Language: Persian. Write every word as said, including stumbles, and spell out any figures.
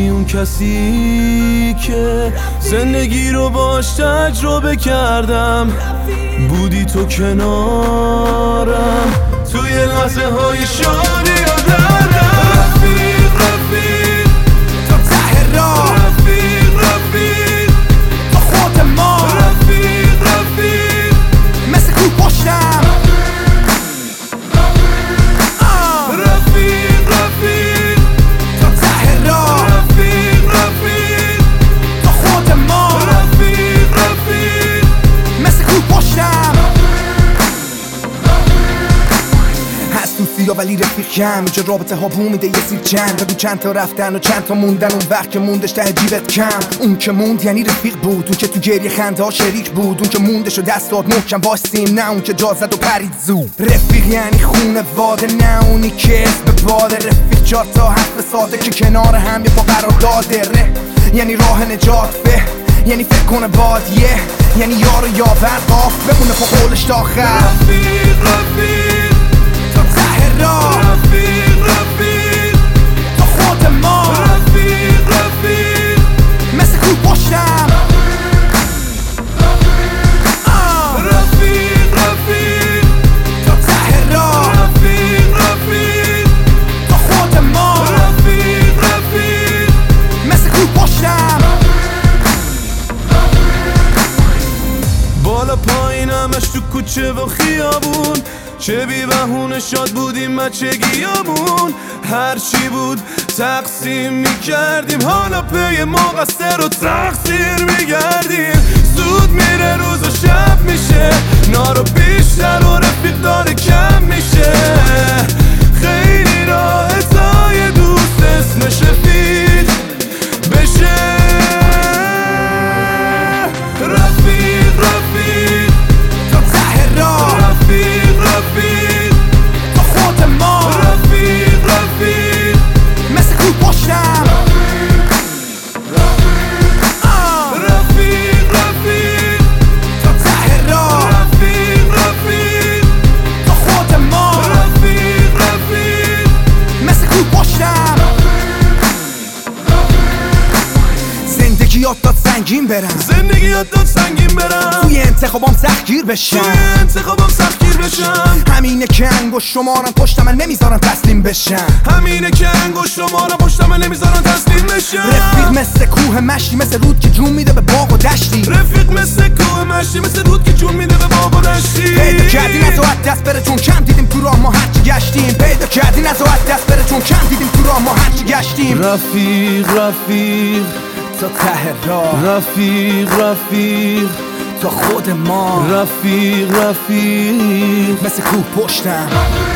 بودی اون کسی که زندگی رو باش تجربه کردم، بودی تو کنارم توی لحظه های شادی و دردم. رفیق رفیق تا ته راه، رفیق رفیق تا خود ما، رفیق رفیق مثل کوه پشتم. رفیق رفیق تا ته راه، رفیق رفیق تا خود ما، رفیق رفیق مثل کوه پشتم. هست تو سیا ولی رفیق کم، اینجا رابطه ها بو میده یه سیر چند، بگو چند تا رفتن و چند تا موندن، اون وقت که موندش ته جیبت کم. اون که موند یعنی رفیق بود، اون که تو گریه خنده ها شریک بود، اون که موندش و دست داد محکم واسیم، نه اون که جا زد و پرید زود. رفیق یعنی خونه واده، نه اونی که اسم به باده. رفیق چهار تا حرف ساده که کنار هم یه پا قرار داده. ره یعنی راه نجات، به یعنی فکر کنه بادیه، یعنی یار و یاور قاف بمونه پا قولش تا آخر. رفیق رفیق تا ته راه، رفیق رفیق تا خود ما، رفیق رفیق مثل کوه پشتم. رفیق رفیق تا ته راه، رفیق رفیق تا خود ما، رفیق رفیق مثل کوه پشتم. بالا پایینمش تو کوچه و خیابون، چه بی بهونه شاد بودیم بچگیامون. هر چی بود تقسیم میکردیم، حالا پی ما قصه رو تقصیر میگردیم. زود میره روز و شب میشه، نارو بیشتر و رفیق داره کم میشه. خیلی راحت تا یه دوست اسمش رفیق بشه. رفیق رفیق تا ته راه، رفیق رفیق تا خود ما، رفیق رفیق مثل کوه پشتم. رفیق رفیق تا ته راه، رفیق رفیق تا خود ما، رفیق رفیق مثل کوه پشتم. زندگی یاد داد سنگین برم، زندگی یاد داد سنگین برم، توی انتخابام سختگیر بشم. توی انتخابم سختگیر بشم. همینه که انگوش شمارم پشت من نمیذارم تسلیم بشم. همینه که انگوش شمارم پشت من نمیذارم تسلیم بشم. رفیق مثل کوه مشتی، مثل رود که جون میده به باغ و دشتی. رفیق مثل کوه مشتی، مثل رود که جون میده به باغ و دشتی. پیدا کردی نزاعت دست بره چون کم دیدیم تو راه ما هرچی گشتیم. پیدا کردی نزاعت دست بره چون کم دیدیم تو راه ما هرچی گشتیم. رفیق رفیق تا ته راه، رفیق رفیق تا خود ما، رفیق رفیق مثل کوه پشتم.